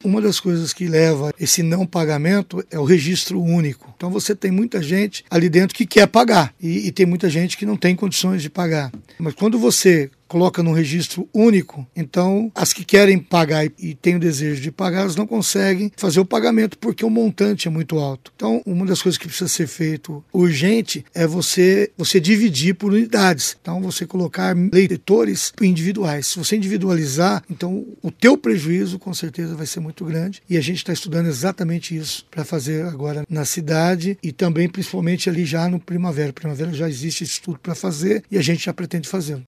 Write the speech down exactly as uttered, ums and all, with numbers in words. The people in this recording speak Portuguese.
uma das coisas que leva esse não pagamento é o registro único. Então você tem muita gente ali dentro que quer pagar e, e tem muita gente que não tem condições de pagar. Mas quando você coloca num registro único, então as que querem pagar e, e têm o desejo de pagar, elas não conseguem fazer o pagamento porque o montante é muito alto. Então, uma das coisas que precisa ser feito urgente é você, você dividir por unidades. Então, você colocar leitores individuais. Se você individualizar, então o teu prejuízo com certeza vai ser muito grande e a gente está estudando exatamente isso para fazer agora na cidade e também principalmente ali já no Primavera. Primavera já existe esse estudo para fazer e a gente já pretende fazê-lo.